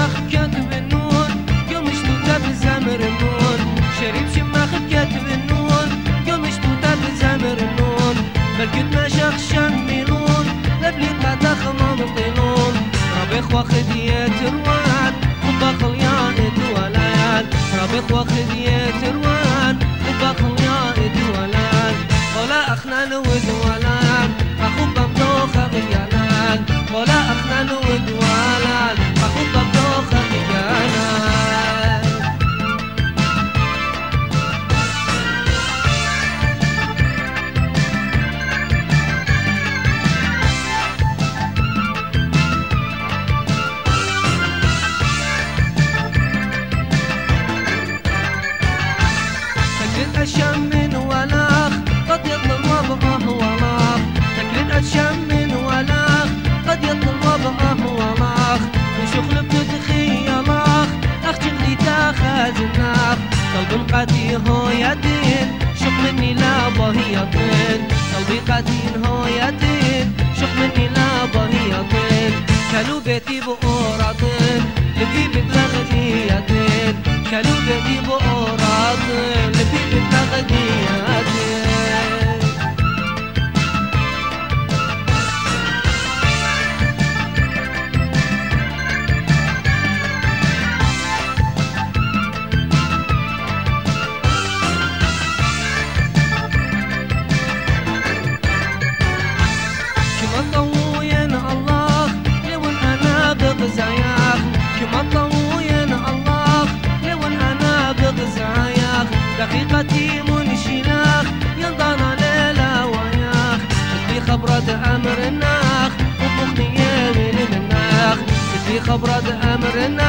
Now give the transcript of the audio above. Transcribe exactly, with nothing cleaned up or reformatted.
شماخ كاتب النون يوم شتوتا بزمر النون شريف شماخ كاتب النون يوم شتوتا بزمر النون بلكت ما شخ شميلون لبليت ما تخمم الطيلون ربيخ واخد يتروان وبخل يا ادولان ربيخ واخد يتروان وبخل يا ادولان ولا اخنان ودولان اخو بمدوخ غيالان ولا اخنان ودولان اخو بمدوخ غيالان تكلت اشم من ولاخ قد يطلب وضعه ولاخ تكلت اشم من ولاخ قد يطلب وضعه ولاخ وشغل بتتخيلاخ اخ شغلي تاخذ الناخ قلب قاتي هو يدين شق مني لا بهيطين قلبي قاتين هو يدين شق مني لا بهيطين كانوا بيتي بقراطين لفي بتلغديتين كانوا بيتي بقراطين لفي بتلغديتين دقيقتي منشلاخ ينضانا ليلة وياخ بدي خبرة أمر الناخ وطبخني من الناخ بدي خبرة أمر الناخ